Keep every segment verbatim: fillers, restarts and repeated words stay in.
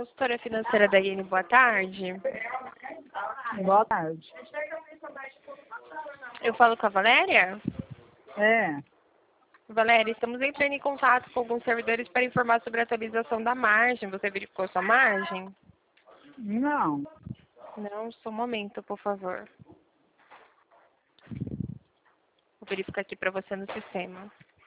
consultora financeira da I N, boa tarde. Boa tarde. Eu falo com a Valéria? É, Valéria, estamos entrando em contato com alguns servidores para informar sobre a atualização da margem. Você verificou sua margem? não. Não, só um momento, por favor. Vou verificar aqui para você no sistema.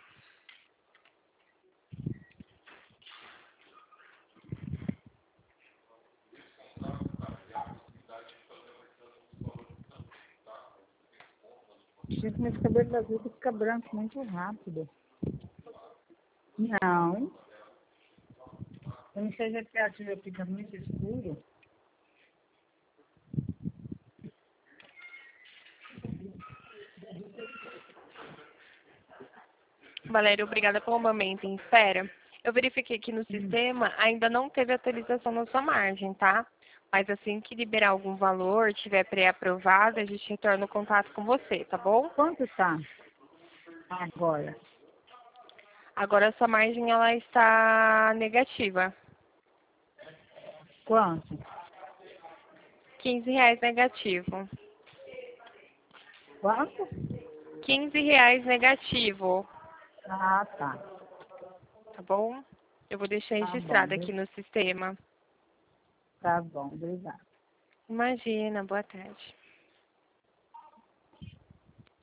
Gente, meu cabelo da vida fica branco muito rápido. Não. Eu não sei se é criativa, fica muito escuro. Valéria, obrigada pelo momento em espera. Eu verifiquei aqui no sistema, ainda não teve atualização na sua margem, tá? Mas assim que liberar algum valor, tiver pré-aprovado, a gente retorna o contato com você, tá bom? Quanto tá agora? Agora a sua margem ela está negativa. Quanto? quinze reais negativo. Quanto? quinze reais negativo, Ah, tá. tá bom? Eu vou deixar Tá bom. registrado aqui no sistema. Tá bom, obrigada. Imagina, boa tarde.